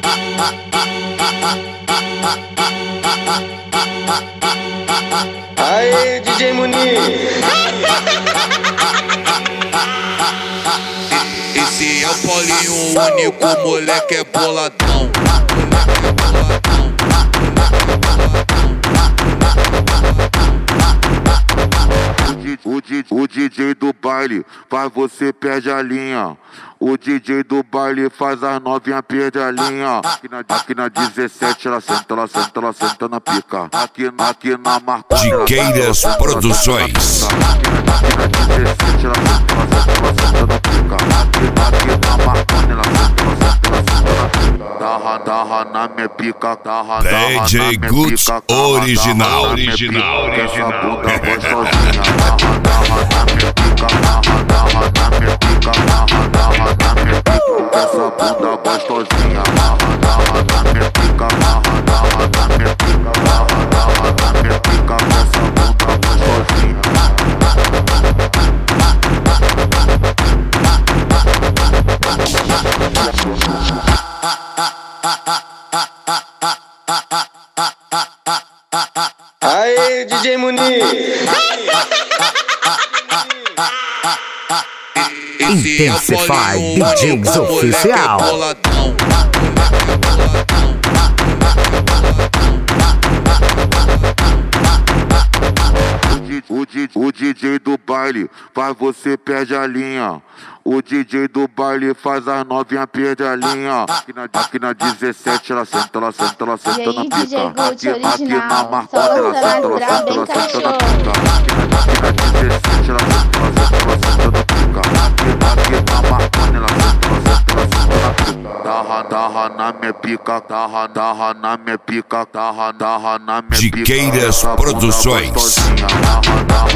Aê, DJ Muniz. Esse é o Paulinho único, moleque é boladão. O DJ do baile faz você perde a linha. O DJ do baile faz as novinhas perde a linha. Aqui na 17 ela senta na pica. Aqui na Marconi Tiqueiras Produções. Aqui na 17 ela senta na pica. Aqui na Marconi ela senta na pica. Darra na minha pica. DJ Guts original. Essa bunda gostosinha. Darra na minha pica. Darra na minha pica. Darra na minha pica. Essa bunda gostosinha. Darra na minha pica. Darra na minha pica. Darra na minha pica. Essa bunda gostosinha. Aê, DJ Muniz. Intensify DJs Oficial. O DJ do baile faz você perde a linha. O DJ do baile faz as novinhas perde a linha. Aqui na 17 ela senta na pica. Aqui na Marconi ela senta na pica. Aqui na 17 ela senta na pica. Aqui na Marconi ela senta na pica. Darra na minha pica. Darra na minha pica. Darra na minha pica. Tiqueiras Produções.